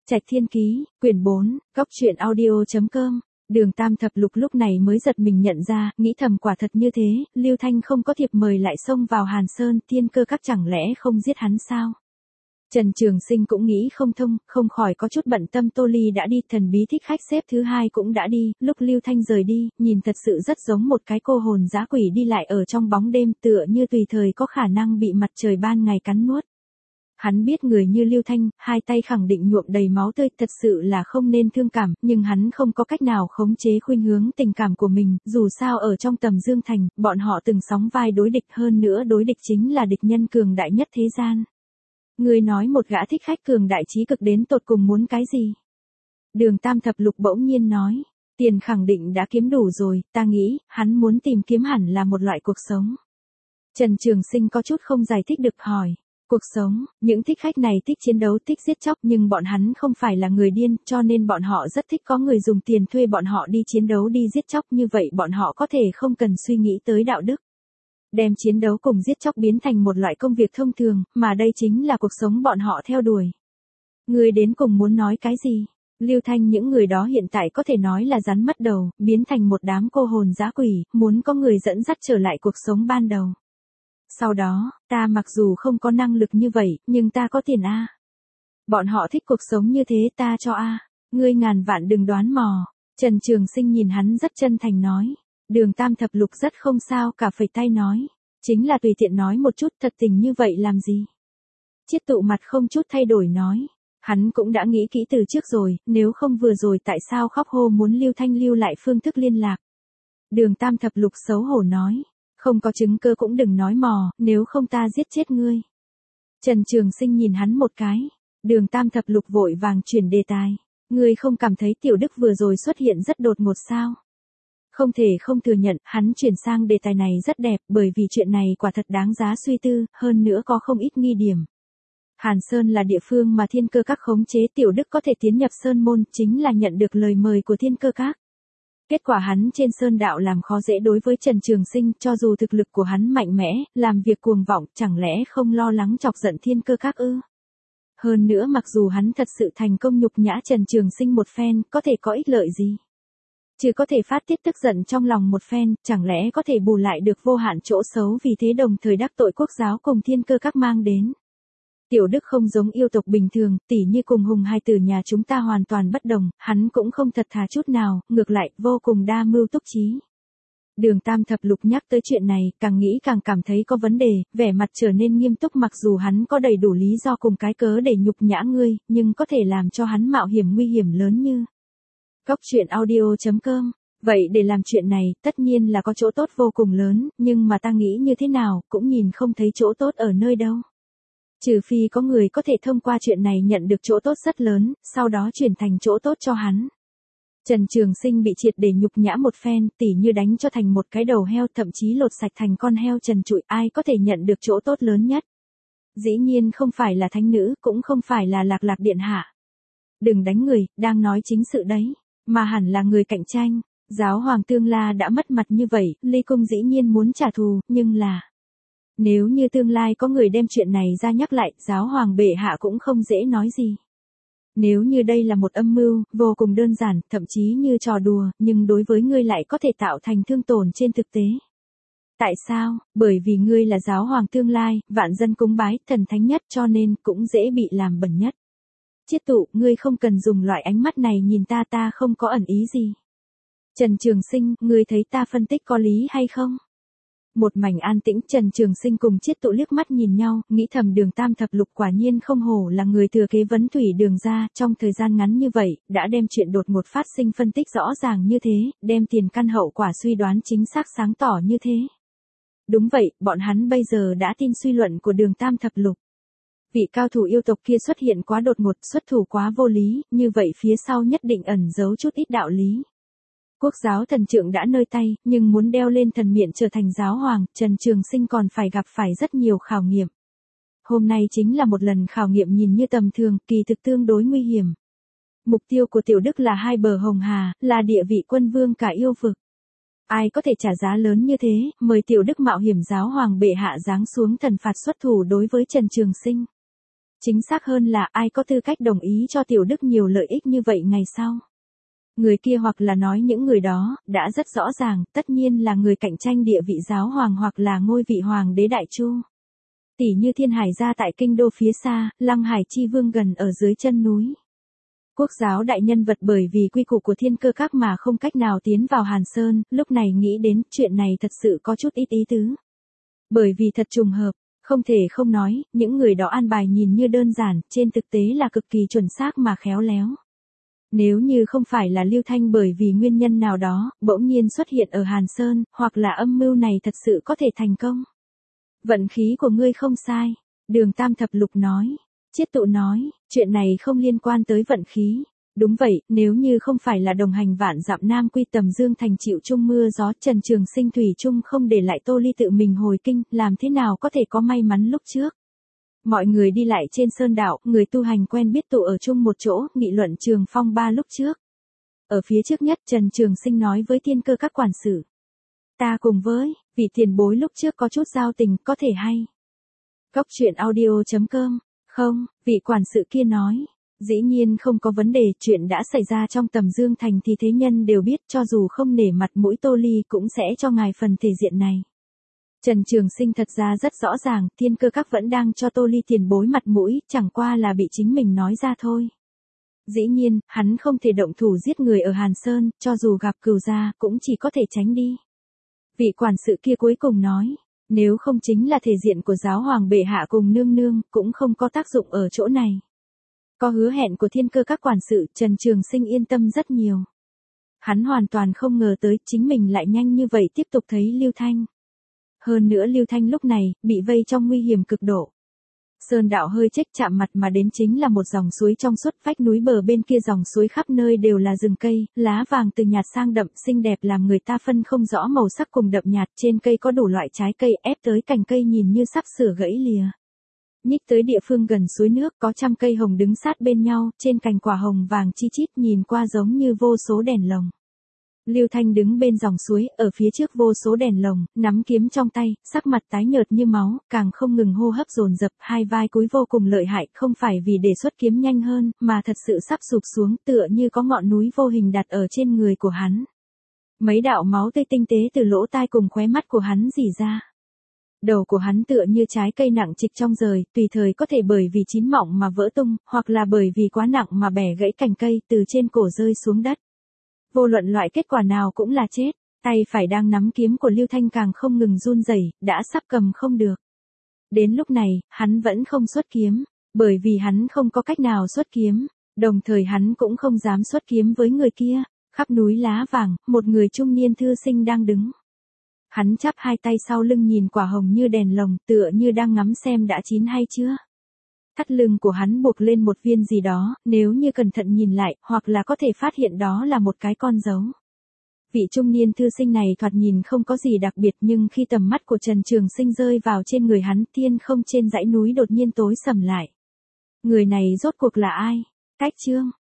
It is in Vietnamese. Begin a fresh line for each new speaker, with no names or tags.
Trạch Thiên Ký, quyển 4, góc truyện audio.com. Đường Tam Thập Lục lúc này mới giật mình nhận ra, nghĩ thầm quả thật như thế, Lưu Thanh không có thiệp mời lại xông vào Hàn Sơn, Thiên Cơ Các chẳng lẽ không giết hắn sao? Trần Trường Sinh cũng nghĩ không thông, không khỏi có chút bận tâm. Tô Ly đã đi, thần bí thích khách xếp thứ 2 cũng đã đi, lúc Lưu Thanh rời đi, nhìn thật sự rất giống một cái cô hồn dã quỷ đi lại ở trong bóng đêm, tựa như tùy thời có khả năng bị mặt trời ban ngày cắn nuốt. Hắn biết người như Lưu Thanh, hai tay khẳng định nhuộm đầy máu tươi, thật sự là không nên thương cảm, nhưng hắn không có cách nào khống chế khuynh hướng tình cảm của mình, dù sao ở trong Tầm Dương Thành, bọn họ từng sóng vai đối địch, hơn nữa đối địch chính là địch nhân cường đại nhất thế gian. Người nói một gã thích khách cường đại trí cực đến tột cùng muốn cái gì? Đường Tam Thập Lục bỗng nhiên nói, tiền khẳng định đã kiếm đủ rồi, ta nghĩ, hắn muốn tìm kiếm hẳn là một loại cuộc sống. Trần Trường Sinh có chút không giải thích được hỏi. Cuộc sống, những thích khách này thích chiến đấu, thích giết chóc, nhưng bọn hắn không phải là người điên, cho nên bọn họ rất thích có người dùng tiền thuê bọn họ đi chiến đấu, đi giết chóc, như vậy bọn họ có thể không cần suy nghĩ tới đạo đức. Đem chiến đấu cùng giết chóc biến thành một loại công việc thông thường, mà đây chính là cuộc sống bọn họ theo đuổi. Người đến cùng muốn nói cái gì? Lưu Thanh những người đó hiện tại có thể nói là rắn mất đầu, biến thành một đám cô hồn dã quỷ, muốn có người dẫn dắt trở lại cuộc sống ban đầu. Sau đó, ta mặc dù không có năng lực như vậy, nhưng ta có tiền a. Bọn họ thích cuộc sống như thế, ta cho a. Ngươi ngàn vạn đừng đoán mò. Trần Trường Sinh nhìn hắn rất chân thành nói. Đường Tam Thập Lục rất không sao cả, phẩy tay nói. Chính là tùy tiện nói một chút, thật tình như vậy làm gì? Chiết Tụ mặt không chút thay đổi nói. Hắn cũng đã nghĩ kỹ từ trước rồi, nếu không vừa rồi tại sao khóc hô muốn Lưu Thanh lưu lại phương thức liên lạc. Đường Tam Thập Lục xấu hổ nói. Không có chứng cơ cũng đừng nói mò, nếu không ta giết chết ngươi. Trần Trường Sinh nhìn hắn một cái. Đường Tam Thập Lục vội vàng chuyển đề tài. Ngươi không cảm thấy Tiểu Đức vừa rồi xuất hiện rất đột ngột sao? Không thể không thừa nhận, hắn chuyển sang đề tài này rất đẹp, bởi vì chuyện này quả thật đáng giá suy tư, hơn nữa có không ít nghi điểm. Hàn Sơn là địa phương mà Thiên Cơ Các khống chế, Tiểu Đức có thể tiến nhập Sơn môn, chính là nhận được lời mời của Thiên Cơ Các. Kết quả hắn trên Sơn đạo làm khó dễ đối với Trần Trường Sinh, cho dù thực lực của hắn mạnh mẽ, làm việc cuồng vọng, chẳng lẽ không lo lắng chọc giận Thiên Cơ Các ư? Hơn nữa mặc dù hắn thật sự thành công nhục nhã Trần Trường Sinh một phen, có thể có ích lợi gì? Chứ có thể phát tiết tức giận trong lòng một phen, chẳng lẽ có thể bù lại được vô hạn chỗ xấu, vì thế đồng thời đắc tội quốc giáo cùng Thiên Cơ Các mang đến. Tiểu Đức không giống yêu tộc bình thường, tỉ như cùng Hùng hai tử nhà chúng ta hoàn toàn bất đồng, hắn cũng không thật thà chút nào, ngược lại, vô cùng đa mưu túc trí. Đường Tam Thập Lục nhắc tới chuyện này, càng nghĩ càng cảm thấy có vấn đề, vẻ mặt trở nên nghiêm túc. Mặc dù hắn có đầy đủ lý do cùng cái cớ để nhục nhã ngươi, nhưng có thể làm cho hắn mạo hiểm nguy hiểm lớn như. Góc truyện audio.com. Vậy để làm chuyện này, tất nhiên là có chỗ tốt vô cùng lớn, nhưng mà ta nghĩ như thế nào, cũng nhìn không thấy chỗ tốt ở nơi đâu. Trừ phi có người có thể thông qua chuyện này nhận được chỗ tốt rất lớn, sau đó chuyển thành chỗ tốt cho hắn. Trần Trường Sinh bị triệt để nhục nhã một phen, tỉ như đánh cho thành một cái đầu heo, thậm chí lột sạch thành con heo trần trụi, ai có thể nhận được chỗ tốt lớn nhất? Dĩ nhiên không phải là thánh nữ, cũng không phải là Lạc Lạc điện hạ. Đừng đánh người, đang nói chính sự đấy, mà hẳn là người cạnh tranh. Giáo hoàng Tương La đã mất mặt như vậy, Ly Cung dĩ nhiên muốn trả thù, nhưng là... Nếu như tương lai có người đem chuyện này ra nhắc lại, giáo hoàng bệ hạ cũng không dễ nói gì. Nếu như đây là một âm mưu, vô cùng đơn giản, thậm chí như trò đùa, nhưng đối với ngươi lại có thể tạo thành thương tổn trên thực tế. Tại sao? Bởi vì ngươi là giáo hoàng tương lai, vạn dân cúng bái, thần thánh nhất, cho nên cũng dễ bị làm bẩn nhất. Chiết Tụ, ngươi không cần dùng loại ánh mắt này nhìn ta, ta không có ẩn ý gì. Trần Trường Sinh, ngươi thấy ta phân tích có lý hay không? Một mảnh an tĩnh, Trần Trường Sinh cùng Chiết Tụ liếc mắt nhìn nhau, nghĩ thầm Đường Tam Thập Lục quả nhiên không hổ là người thừa kế Vấn Thủy Đường ra, trong thời gian ngắn như vậy, đã đem chuyện đột ngột phát sinh phân tích rõ ràng như thế, đem tiền căn hậu quả suy đoán chính xác sáng tỏ như thế. Đúng vậy, bọn hắn bây giờ đã tin suy luận của Đường Tam Thập Lục. Vị cao thủ yêu tộc kia xuất hiện quá đột ngột, xuất thủ quá vô lý, như vậy phía sau nhất định ẩn giấu chút ít đạo lý. Quốc giáo thần trượng đã nơi tay, nhưng muốn đeo lên thần miện trở thành giáo hoàng, Trần Trường Sinh còn phải gặp phải rất nhiều khảo nghiệm. Hôm nay chính là một lần khảo nghiệm nhìn như tầm thường, kỳ thực tương đối nguy hiểm. Mục tiêu của Tiểu Đức là hai bờ Hồng Hà, là địa vị quân vương cả yêu vực. Ai có thể trả giá lớn như thế, mời Tiểu Đức mạo hiểm giáo hoàng bệ hạ giáng xuống thần phạt xuất thủ đối với Trần Trường Sinh. Chính xác hơn là ai có tư cách đồng ý cho Tiểu Đức nhiều lợi ích như vậy ngày sau. Người kia hoặc là nói những người đó, đã rất rõ ràng, tất nhiên là người cạnh tranh địa vị giáo hoàng hoặc là ngôi vị hoàng đế Đại Chu. Tỷ như Thiên Hải gia tại kinh đô phía xa, Lăng Hải chi vương gần ở dưới chân núi. Quốc giáo đại nhân vật bởi vì quy củ của Thiên Cơ Các mà không cách nào tiến vào Hàn Sơn, lúc này nghĩ đến chuyện này thật sự có chút ít ý tứ. Bởi vì thật trùng hợp, không thể không nói, những người đó an bài nhìn như đơn giản, trên thực tế là cực kỳ chuẩn xác mà khéo léo. Nếu như không phải là Lưu Thanh bởi vì nguyên nhân nào đó, bỗng nhiên xuất hiện ở Hàn Sơn, hoặc là âm mưu này thật sự có thể thành công. Vận khí của ngươi không sai, Đường Tam Thập Lục nói. Chiết Tụ nói, chuyện này không liên quan tới vận khí. Đúng vậy, nếu như không phải là đồng hành vạn dặm Nam Quy Tầm Dương Thành chịu chung mưa gió, Trần Trường Sinh thủy chung không để lại Tô Ly tự mình hồi kinh, làm thế nào có thể có may mắn lúc trước. Mọi người đi lại trên sơn đạo, người tu hành quen biết tụ ở chung một chỗ, nghị luận Trường Phong Ba lúc trước. Ở phía trước nhất Trần Trường Sinh nói với Thiên Cơ Các quản sự. Ta cùng với, vị tiền bối lúc trước có chút giao tình, có thể hay. Cóc truyện audio.com. Không, vị quản sự kia nói. Dĩ nhiên không có vấn đề, chuyện đã xảy ra trong Tầm Dương Thành thì thế nhân đều biết, cho dù không nể mặt mũi Tô Ly cũng sẽ cho ngài phần thể diện này. Trần Trường Sinh thật ra rất rõ ràng, Thiên Cơ Các vẫn đang cho Tô Ly tiền bối mặt mũi, chẳng qua là bị chính mình nói ra thôi. Dĩ nhiên, hắn không thể động thủ giết người ở Hàn Sơn, cho dù gặp cừu gia, cũng chỉ có thể tránh đi. Vị quản sự kia cuối cùng nói, nếu không chính là thể diện của giáo hoàng bệ hạ cùng nương nương, cũng không có tác dụng ở chỗ này. Có hứa hẹn của Thiên Cơ Các quản sự, Trần Trường Sinh yên tâm rất nhiều. Hắn hoàn toàn không ngờ tới chính mình lại nhanh như vậy tiếp tục thấy Lưu Thanh. Hơn nữa Lưu Thanh lúc này, bị vây trong nguy hiểm cực độ. Sơn đạo hơi chếch chạm mặt mà đến chính là một dòng suối trong suốt, vách núi bờ bên kia dòng suối khắp nơi đều là rừng cây, lá vàng từ nhạt sang đậm xinh đẹp làm người ta phân không rõ màu sắc cùng đậm nhạt, trên cây có đủ loại trái cây ép tới cành cây nhìn như sắp sửa gãy lìa. Nhích tới địa phương gần suối nước có trăm cây hồng đứng sát bên nhau, trên cành quả hồng vàng chi chít nhìn qua giống như vô số đèn lồng. Lưu Thanh đứng bên dòng suối, ở phía trước vô số đèn lồng, nắm kiếm trong tay, sắc mặt tái nhợt như máu, càng không ngừng hô hấp dồn dập, hai vai cúi vô cùng lợi hại, không phải vì để xuất kiếm nhanh hơn, mà thật sự sắp sụp xuống, tựa như có ngọn núi vô hình đặt ở trên người của hắn. Mấy đạo máu tươi tinh tế từ lỗ tai cùng khóe mắt của hắn rỉ ra. Đầu của hắn tựa như trái cây nặng trịch trong rời, tùy thời có thể bởi vì chín mọng mà vỡ tung, hoặc là bởi vì quá nặng mà bẻ gãy cành cây từ trên cổ rơi xuống đất. Vô luận loại kết quả nào cũng là chết, tay phải đang nắm kiếm của Lưu Thanh càng không ngừng run rẩy, đã sắp cầm không được. Đến lúc này, hắn vẫn không xuất kiếm, bởi vì hắn không có cách nào xuất kiếm, đồng thời hắn cũng không dám xuất kiếm với người kia. Khắp núi lá vàng, một người trung niên thư sinh đang đứng. Hắn chắp hai tay sau lưng nhìn quả hồng như đèn lồng, tựa như đang ngắm xem đã chín hay chưa. Thắt lưng của hắn buộc lên một viên gì đó, nếu như cẩn thận nhìn lại, hoặc là có thể phát hiện đó là một cái con dấu. Vị trung niên thư sinh này thoạt nhìn không có gì đặc biệt, nhưng khi tầm mắt của Trần Trường Sinh rơi vào trên người hắn, thiên không trên dãy núi đột nhiên tối sầm lại. Người này rốt cuộc là ai? Cách chương